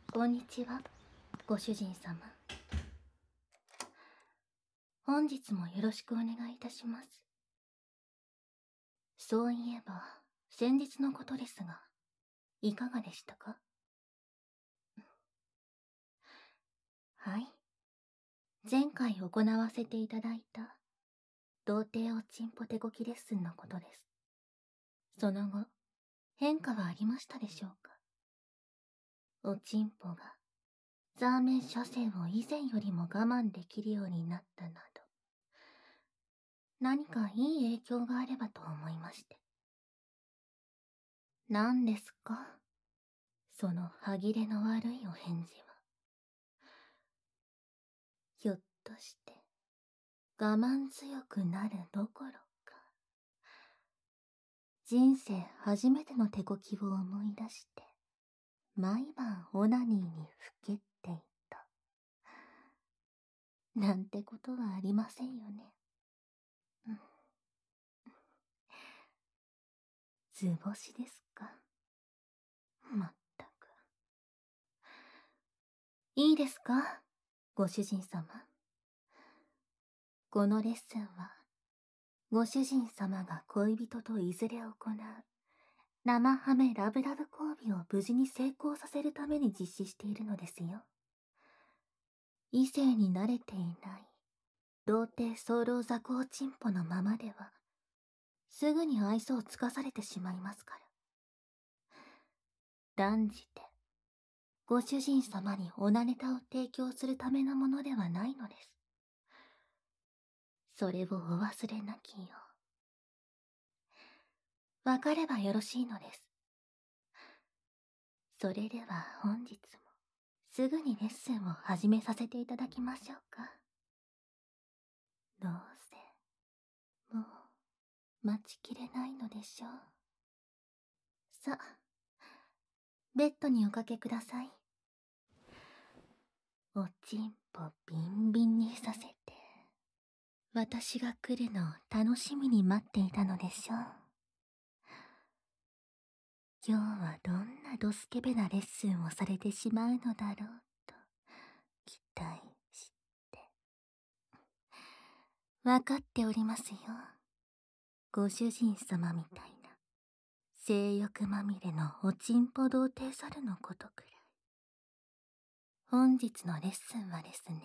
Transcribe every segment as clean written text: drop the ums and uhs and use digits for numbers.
こんにちは、ご主人様。本日もよろしくお願いいたします。そういえば、先日のことですが、いかがでしたか？はい。前回行わせていただいた、童貞おちんぽ手こきレッスンのことです。その後、変化はありましたでしょうか？おちんぽが、ザーメン射精を以前よりも我慢できるようになったなど、何かいい影響があればと思いまして。何ですか？その歯切れの悪いお返事は。ひょっとして、我慢強くなるどころか、人生初めての手こきを思い出して、毎晩オナニーにふけっていた。なんてことはありませんよね。図星ですか。まったく。いいですか、ご主人様。このレッスンは、ご主人様が恋人といずれ行う、生ハメラブラブ交尾を無事に成功させるために実施しているのですよ。異性に慣れていない童貞早漏雑魚チンポのままではすぐに愛想をつかされてしまいますから。断じてご主人様にオナネタを提供するためのものではないのです。それをお忘れなきよう。わかればよろしいのです。それでは本日もすぐにレッスンを始めさせていただきましょうか。どうせもう待ちきれないのでしょう。さあ、ベッドにおかけください。おちんぽビンビンにさせて、私が来るのを楽しみに待っていたのでしょう。今日はどんなドスケベなレッスンをされてしまうのだろうと期待して。わかっておりますよ。ご主人様みたいな性欲まみれのおちんぽ童貞猿のことくらい。本日のレッスンはですね、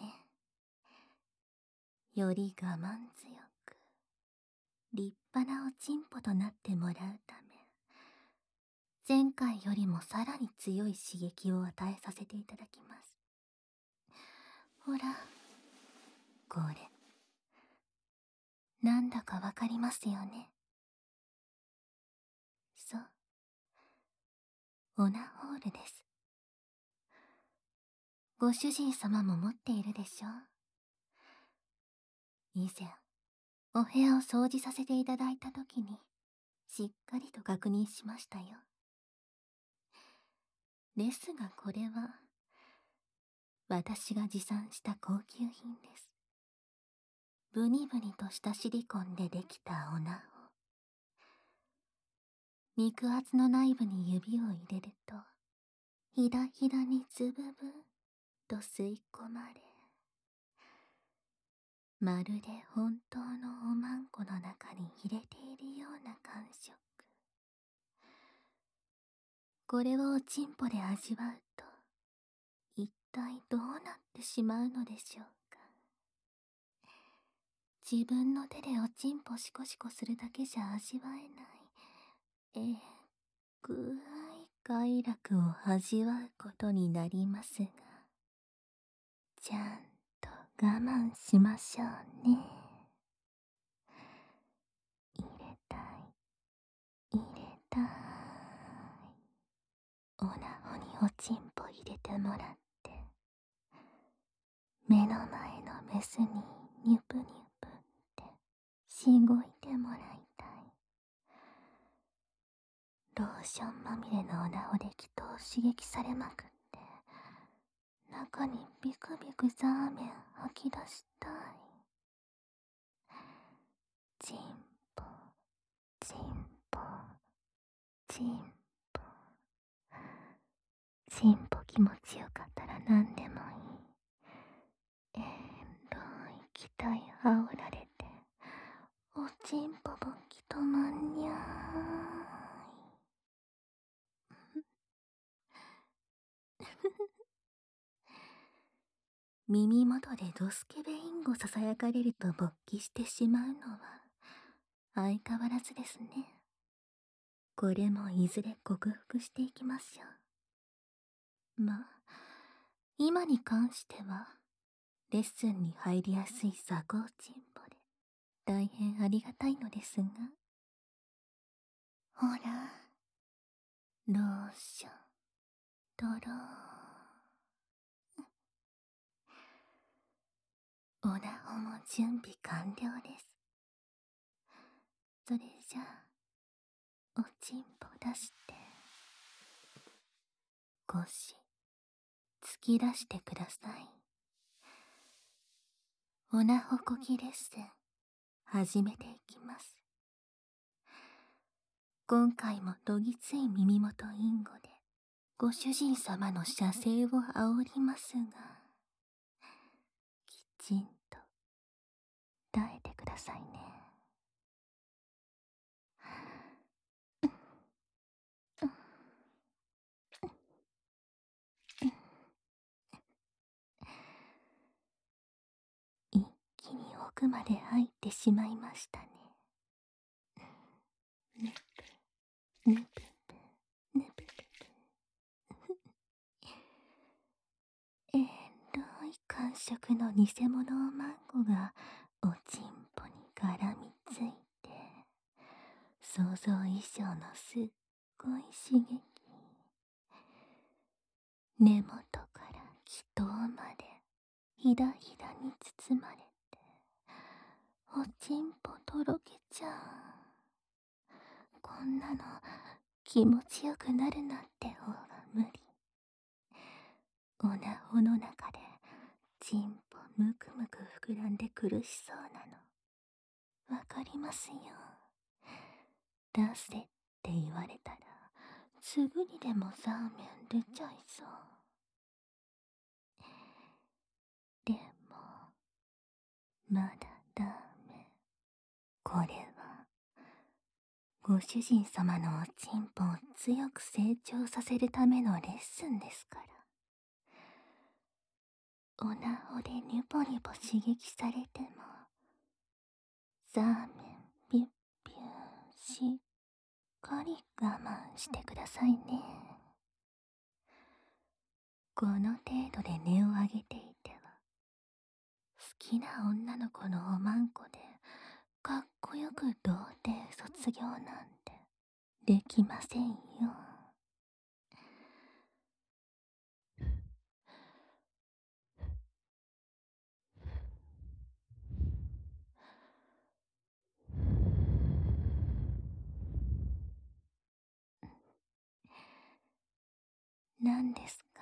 より我慢強く立派なおちんぽとなってもらうため、前回よりもさらに強い刺激を与えさせていただきます。ほら、これなんだかわかりますよね。そう、オナホールです。ご主人様も持っているでしょう。以前お部屋を掃除させていただいたときにしっかりと確認しましたよ。ですがこれは私が持参した高級品です。ブニブニとしたシリコンでできたオナホ。肉厚の内部に指を入れるとひらひらにズブブと吸い込まれ、まるで本当のおまんこの中に入れているような感触。これをおちんぽで味わうと一体どうなってしまうのでしょうか。自分の手でおちんぽシコシコするだけじゃ味わえないぐい快楽を味わうことになりますが、ちゃんと我慢しましょうね。入れたい、入れたい。オナホにおちんぽ入れてもらって、目の前のメスにニュプニュプってしごいてもらいたい。ローションまみれのオナホで気筒刺激されまくって、中にビクビクザーメン吐き出したい。チンポ、チンポ、チンポ。チンポ気持ちよかったら何でもいい。気体あおられて、おちんぽぼきとまんにゃーい。耳元でドスケベインゴささやかれると勃起してしまうのは相変わらずですね。これもいずれ克服していきましょう。まあ、今に関してはレッスンに入りやすい鎖高チンポで大変ありがたいのですが、ほら、ローション、ドロー。オラホも準備完了です。それじゃあ、おちんぽ出して、腰、突き出してください。オナホコキレッスン、始めていきます。今回もどぎつい耳元インゴで、ご主人様の射精を煽りますが、きちんと耐えてくださいね。一気に奥まで入ってしまいましたね。ぬぷ、ぬぷぷ、ぬぷぷぷ。エロい感触の偽物マンゴがおちんぽに絡みついて、想像以上のすっごい刺激。根元から気頭までひだひだに包まれて、おちんぽとろけちゃう。こんなの気持ちよくなるなんて方が無理。おなほの中でちんぽむくむく膨らんで苦しそうなのわかりますよ。出せって言われたらすぐにでもザーメン出ちゃいそう。でもまだダメ。これはご主人様のおちんぽを強く成長させるためのレッスンですから。おなほでニュポニュポ刺激されても、ザーメンピュッピューしっかり我慢してくださいね。この程度で音を上げていては、好きな女の子のおまんこでかっこよく童貞卒業なんてできませんよ。何ですか？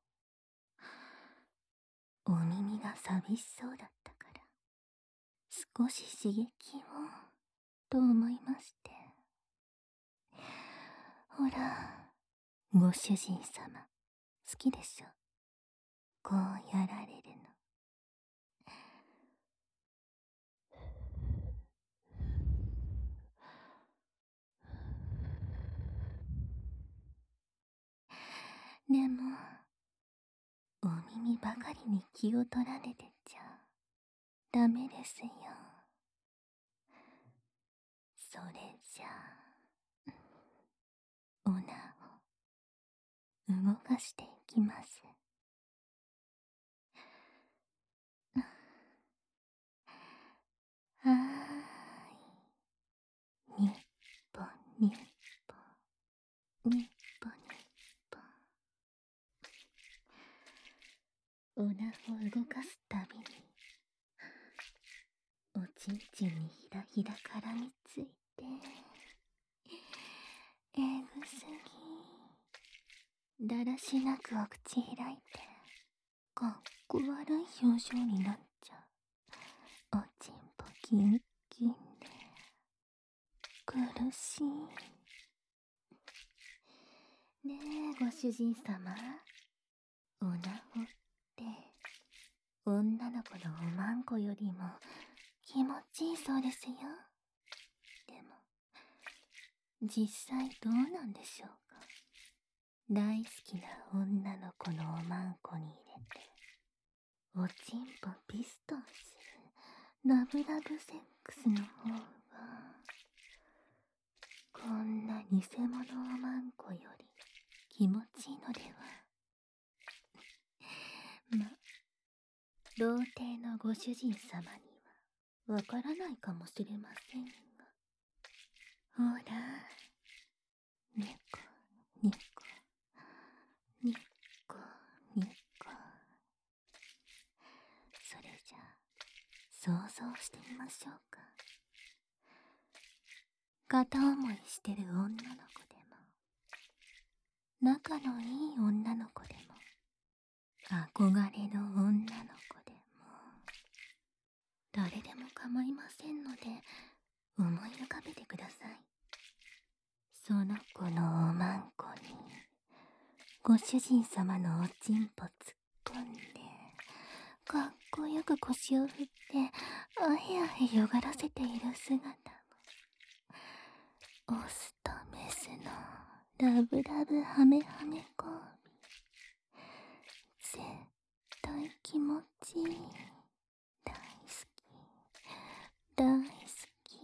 お耳が寂しそうだったから少し刺激をと思いまして。ほら、ご主人様好きでしょ、こうやられるの。でもお耳ばかりに気を取られてちゃダメですよ。それじゃあおなを動かしていきます。はーい、にっぽにっぽにっぽにっぽ。おなを動かすたびにおちんちんにひらひら絡みついて、えぐすぎ。だらしなくお口開いてかっこ悪い表情になっちゃう。おちんぽキンキンで苦しい。ねえご主人様、 おなほって女の子のおまんこよりも気持ちいいそうですよ。でも実際どうなんでしょうか。大好きな女の子のおまんこに入れておちんぽピストンするラブラブセックスの方がこんな偽物おまんこより気持ちいいのでは。ま、童貞のご主人様にはわからないかもしれませんが、ほら、ニコニコニコニコ。それじゃ想像してみましょうか。片思いしてる女の子でも仲のいい女の子でも憧れの女の子でも誰でも構いませんので思い浮かべてください。その子のおまんこにご主人様のおちんぽ突っ込んでかっこよく腰を振ってあへあへよがらせている姿もオスとメスのラブラブハメハメ交尾絶対気持ちいい。大好き大好き。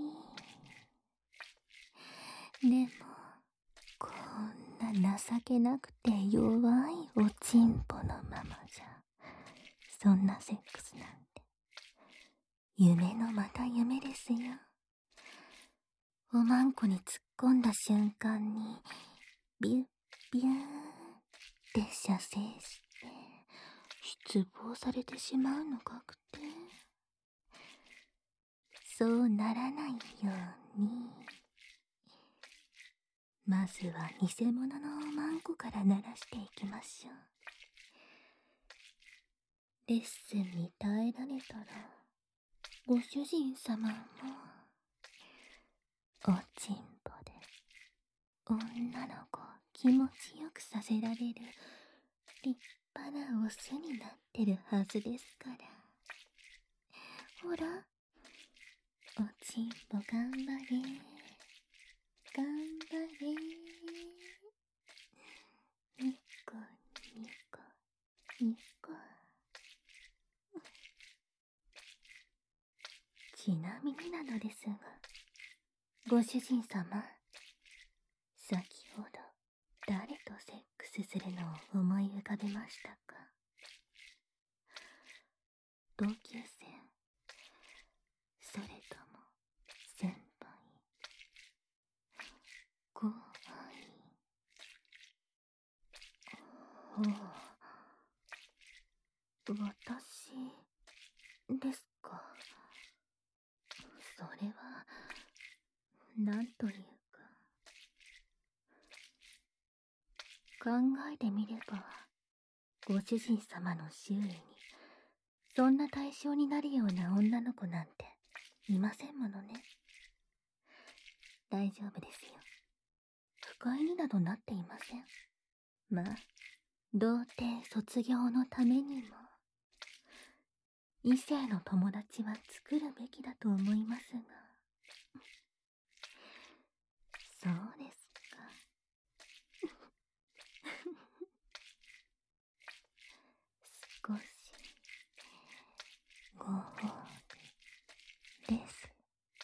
でもこんな情けなくて弱いおちんぽのままじゃそんなセックスなんて夢のまた夢ですよ。おまんこに突っ込んだ瞬間にビュッビューって射精して失望されてしまうのかくて、そうならないようにまずは偽物のおまんこから鳴らしていきましょう。レッスンに耐えられたらご主人様もおちんぽで女の子を気持ちよくさせられる立派なオスになってるはずですから。ほら、おちんぽ頑張れ頑張れ。ニコニコニコ。ちなみになのですが、ご主人様、先ほど誰とセックスするのを思い浮かべましたか？同級生、それとも先輩、後輩。ほう、私ですか。それはなんというか、考えてみればご主人様の周囲にそんな対象になるような女の子なんていませんものね。大丈夫ですよ。不快になどなっていません。まあ、童貞卒業のためにも異性の友達は作るべきだと思いますが。そうですか。少しご褒美です。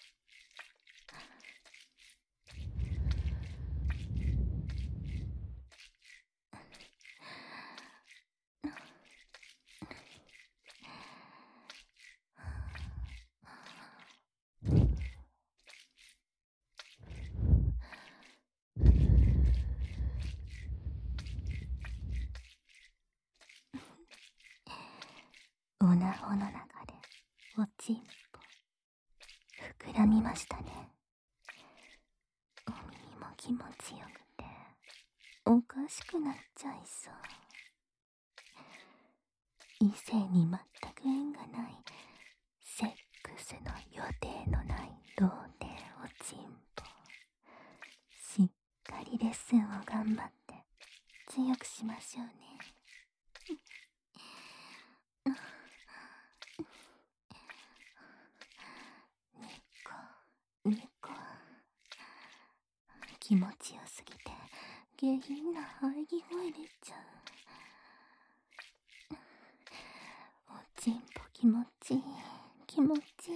おなほの中でおちんぽ膨らみましたね。お耳も気持ちよくておかしくなっちゃいそう。異性に全く縁がないセックスの予定のない童貞おちんぽ、しっかりレッスンを頑張って強くしましょうね。 気持ちよすぎて下品な喘ぎ声出ちゃう。おちんぽ気持ちいい、気持ちいい。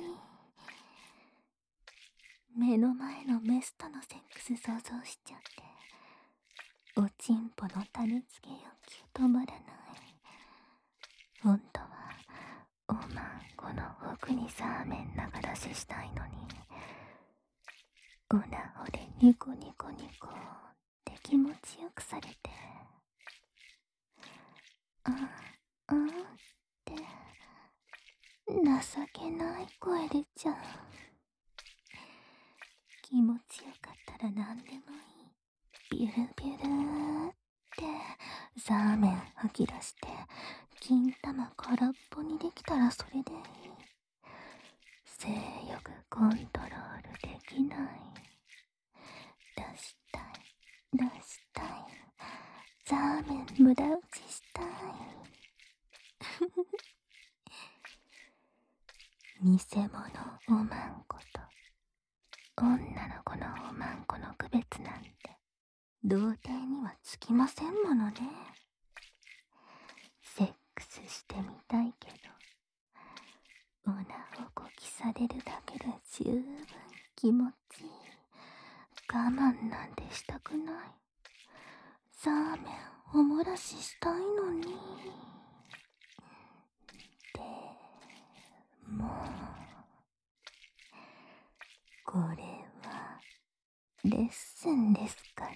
目の前のメスとのセックス想像しちゃって、おちんぽの種付け欲求止まらない。本当はおまんこの奥にサーメン流らせしたいのに、おなほでニコニコニコって気持ちよくされて、あって情けない声出ちゃう。気持ちよかったら何でもいい。ビュルビュルーってサーメン吐き出して、金玉空っぽにできたらそれでいい。性欲コントロールできない。出したい、出したい。サーメン無駄打ちしたい。偽物おまんこと女の子のおまんこの区別なんて童貞にはつきませんものね。セックスしてみたいけど、おなをこきされるだけで十分気持ちいい。我慢なんてしたくない。サーメンおもらししたいのに。でもこれはレッスンですから。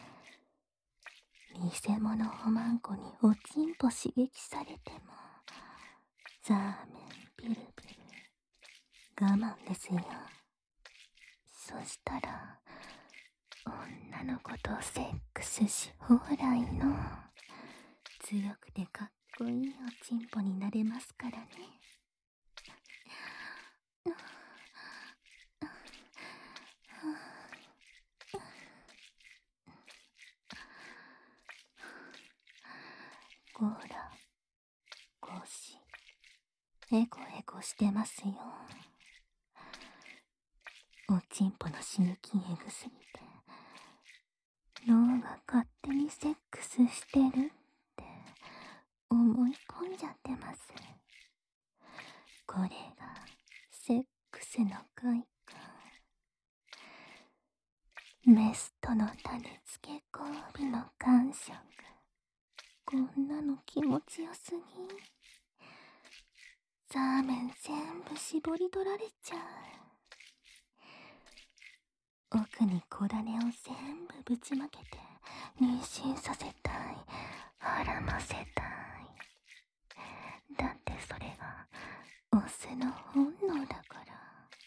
偽物おまんこにおちんぽ刺激されてもザーメンピルピル我慢ですよ。そしたら女の子とセックスし放題の強くてかっこいいおちんぽになれますからね。こら、腰エコエコしてますよ。おちんぽの刺激エグすぎて脳が勝手にセックスしてるって思い込んじゃってます。これがセックスの快感。メスとの種付け交尾の感触。こんなの気持ちよすぎ。ザーメン全部絞り取られちゃう。奥に小種を全部ぶちまけて妊娠させたい。はらませたい。だってそれがオスの本能だから。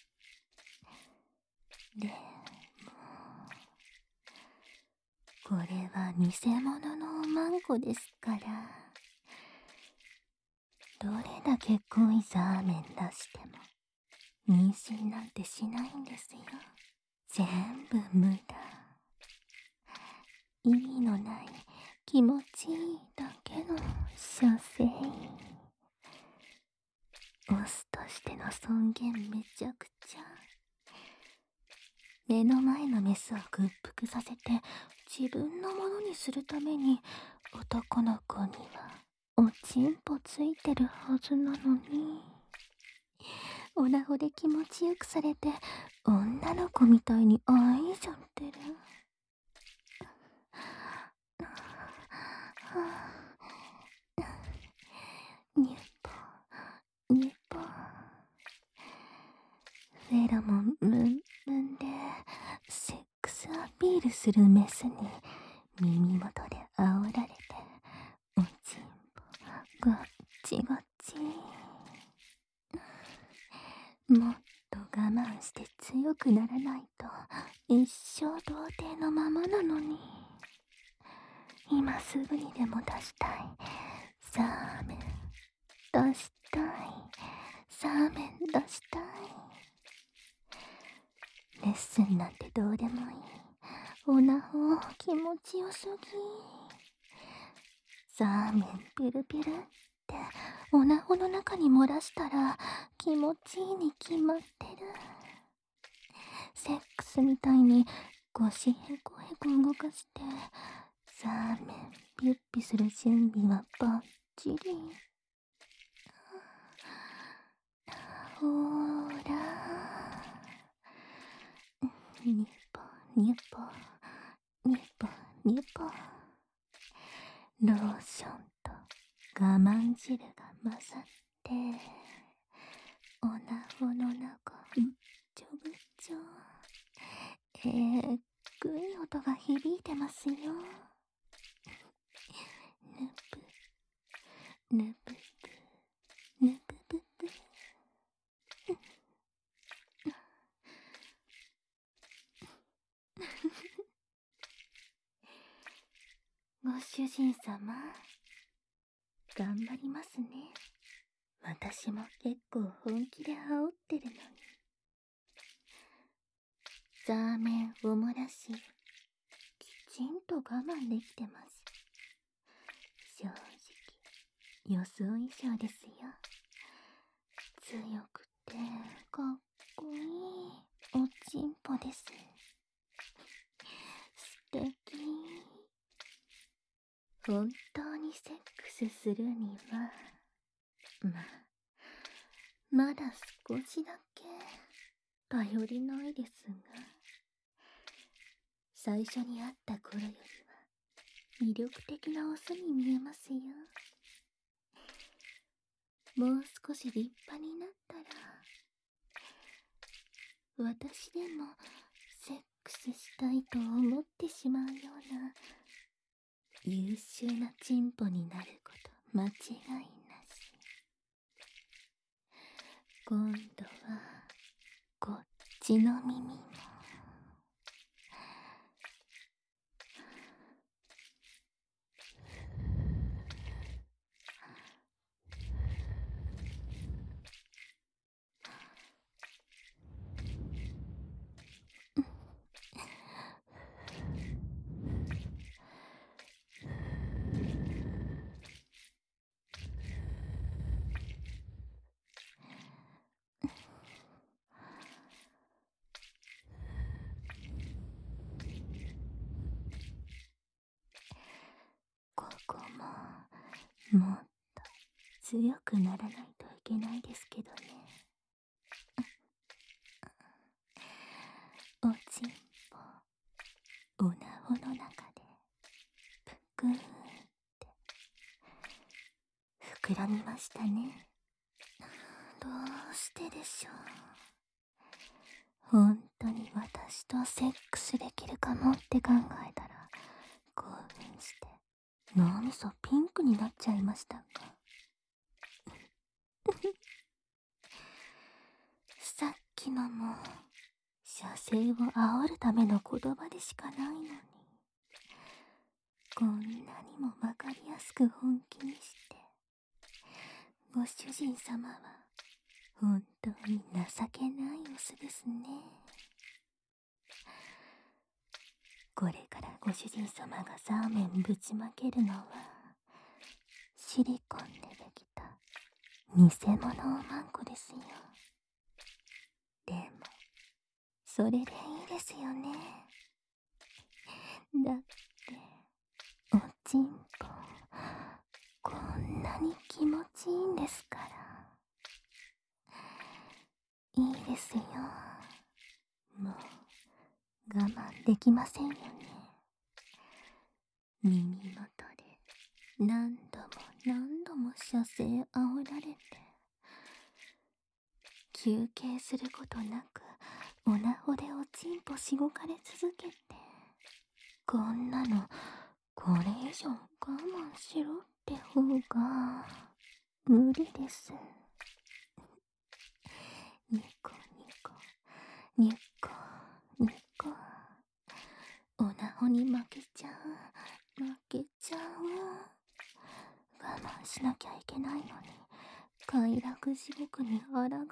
でもこれは偽物のおまんこですから、どれだけ濃いザーメン出しても妊娠なんてしないんですよ。全部無駄。意味のない気持ちいいだけの所詮。オスとしての尊厳めちゃくちゃ。目の前のメスを屈服させて自分のものにするために男の子にはおちんぽついてるはずなのに、おなほで気持ちよくされて女の子みたいに愛いじゃってる。ニュッポニュッポフェロモンムンムンでセックスアピールするメスに耳元で煽られておちんぽガッチガチ。もっと我慢して強くならないと一生童貞のままなのに。今すぐにでも出したい。サーメン出したい。サーメン出したい。レッスンなんてどうでもいい。おなほ気持ちよすぎ。サーメンピルピルっておなほの中に漏らしたら気持ちいいに決まってる。セックスみたいに腰へこへこ動かして、さあめんピュッピする準備はバッチリ。ほーらニュポニュポニュポニュポ。ローションと我慢汁が混ざって、おなほの中ぐっちょぐっちょ、ぐい音が響いてますよ。ぬぷぬぷぷぬぷぷぷ。ご主人様、頑張りますね。私も結構本気で煽ってるのに。ザーメンおもらし、きちんと我慢できてます。正直、予想以上ですよ。強くてかっこいいおちんぽです。素敵。本当にセックスするには、まだ少しだけ頼りないですが、最初に会った頃よりは魅力的なオスに見えますよ。もう少し立派になったら、私でもセックスしたいと思ってしまうような優秀なチンポになること間違いなし。今度はこっちの耳も。ここももっと強くならないといけないですけどね。おちんぽ、おなほの中でぷくーって膨らみましたね。どうしてでしょう。本当に私とセックスできるかもって考えたら興奮して脳みそピンクになっちゃいましたがさっきのも射精を煽るための言葉でしかないのに、こんなにもわかりやすく本気にして、ご主人様は本当に情けないオスですね。これからご主人様がザーメンぶちまけるのはシリコンでできた偽物おまんこですよ。でもそれでいいですよね。だっておちんぽこんなに気持ちいいんですから。いいですよ。もう我慢できませんよね。耳元で何度も何度も射精煽られて、休憩することなくおなほでおちんぽしごかれ続けて、こんなのこれ以上我慢しろって方が無理です。ニコニコニコニコ、おなほに負けちゃう負けちゃう。我慢しなきゃいけないのに快楽地獄に抗えない。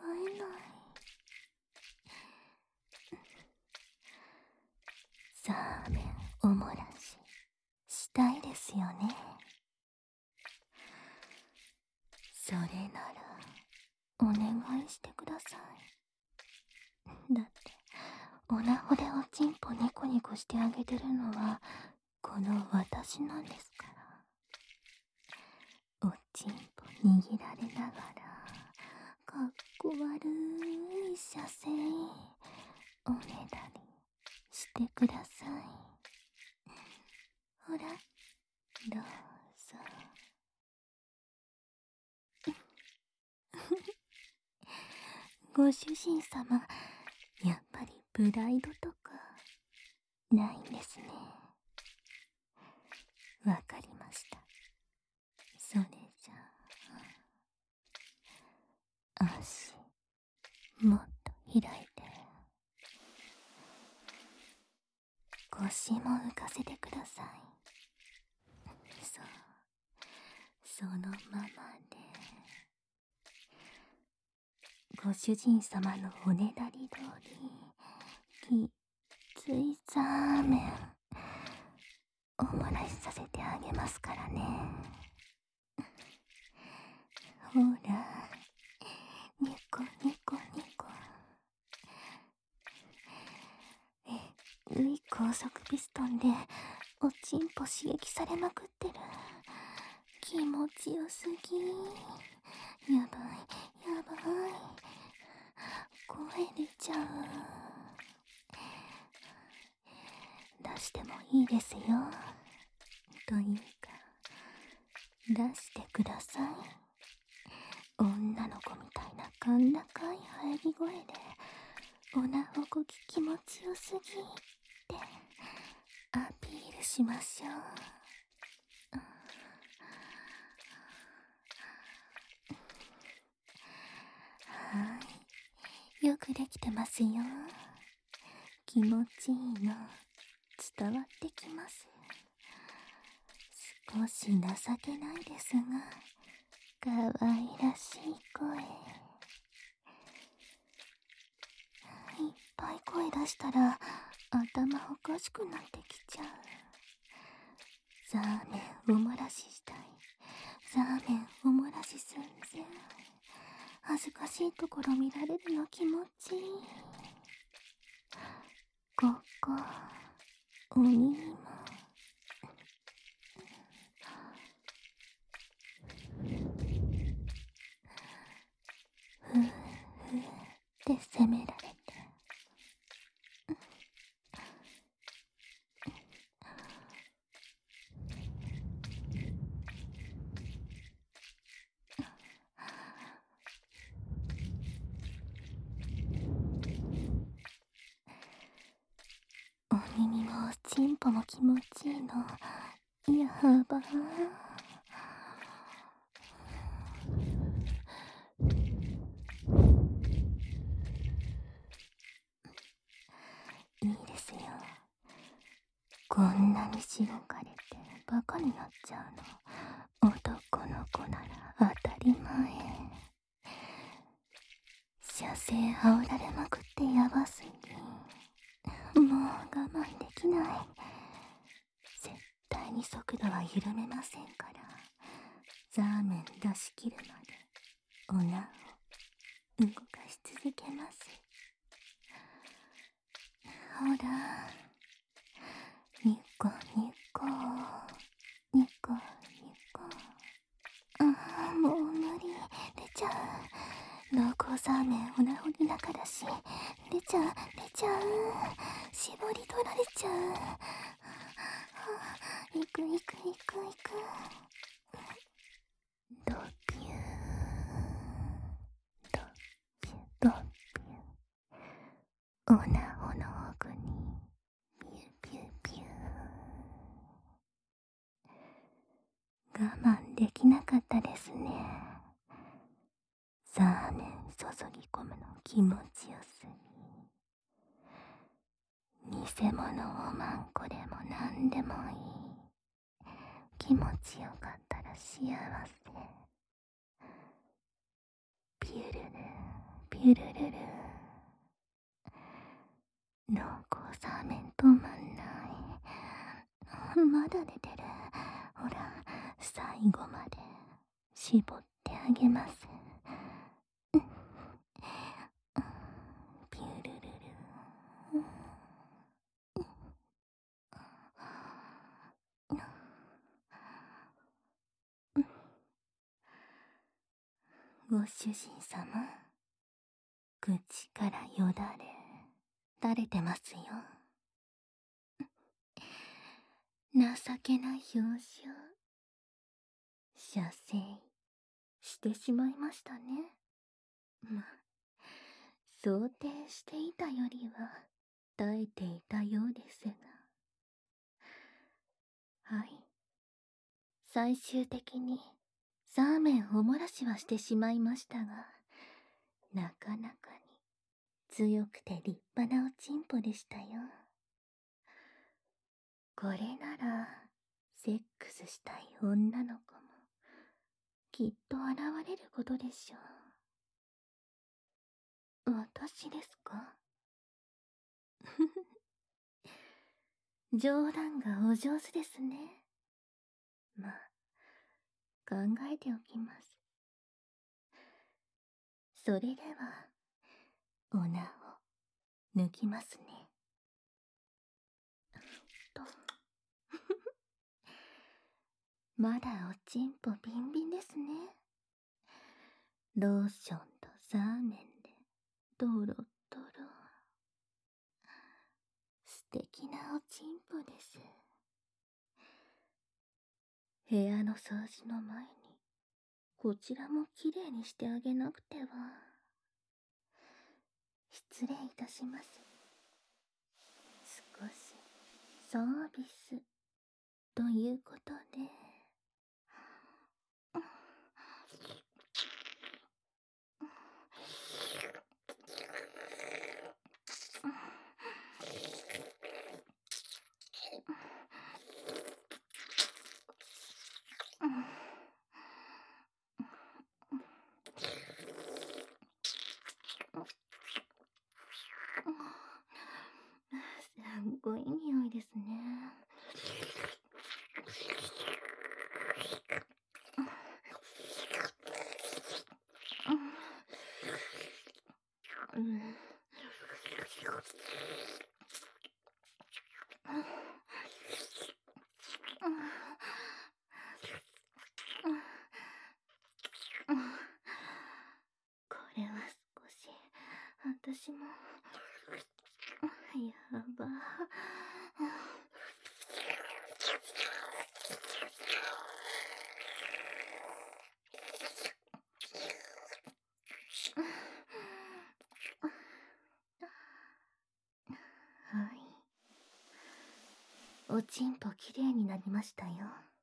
ザーメンおもらししたいですよね。それならお願いしてください。だってオナホでおちんぽニコニコしてあげてるのはこの私なんですから。おちんぽ握られながらかっこ悪い射精おねだりしてください。ほらどうぞ。ご主人様、やっぱりプライドとかないんですね。わかりました。それじゃあ足もっと開いて腰も浮かせてください。そう、そのままでご主人様のおねだり通りきっついザーメンおもらしさせてあげますからね。ほらニコニコニコ。高速ピストンでおちんぽ刺激されまくってる。気持ちよすぎ。やばいやばい、声出ちゃう。出してもいいですよ。というか出してください。女の子みたいな甲高い入り声でおなほこき気持ちよすぎってアピールしましょう。はい、よくできてますよ。気持ちいいの伝わってきます。少し情けないですが可愛らしい声。いっぱい声出したら頭おかしくなってきちゃう。ザーメンおもらししたい。ザーメンおもらし寸前。恥ずかしいところ見られるの気持ちいい。ここお耳もふうふうって責められて、お耳もおちんぽも気持ちいいのやばー。いいですよ。こんなにしごかれてバカになっちゃうの男の子なら当たり前。射精煽られまくってやばすぎ。もう我慢できない。絶対に速度は緩めませんから。ザーメン出し切るまでおなを動かし続けます。ほらニコニコニコニコ。ああもう無理。出ちゃう。濃厚ザーメンおなほり中だし出ちゃう。絞り取られちゃう。いくいくいくいく。ドピュードピュードピュー。おなほの奥にピューピューピュー。我慢できなかったですね。ザーメン注ぎ込むの気持ちよすぎ。偽物をまんこでもなんでもいい。気持ちよかったら幸せ。ピュルルピュルルル。濃厚ザーメン止まんない。まだ出てる。ほら最後まで絞ってあげます。ピュルルルご主人様、口からよだれ垂れてますよ。情けない表情、射精してしまいましたね。ま、想定していたよりは耐えていたようですが。はい。最終的にザーメンおもらしはしてしまいましたが、なかなかに強くて立派なおちんぽでしたよ。これならセックスしたい女の子もきっと現れることでしょう。私ですか？冗談がお上手ですね。まあ、考えておきます。それではおなを抜きますね。とまだおちんぽビンビンですね。ローションとザーメンでドロドロ。素敵なおちんぽです。部屋の掃除の前にこちらもきれいにしてあげなくては。失礼いたします。少しサービスということで。すっごい匂いですね。これは少し私もやば。はい。おちんぽきれいになりましたよ。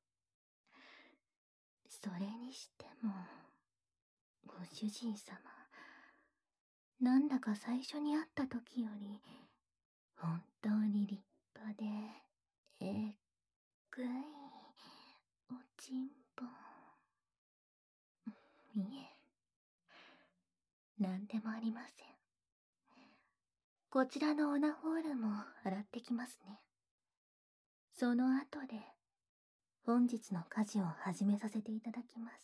それにしても、ご主人様、なんだか最初に会った時より、本当に立派で、えっぐい、おちんぽ。いえ、なんでもありません。こちらのオナホールも洗ってきますね。その後で、本日の家事を始めさせていただきます。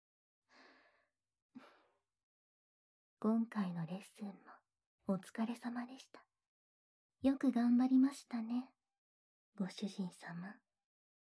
今回のレッスンもお疲れ様でした。よく頑張りましたね、ご主人様。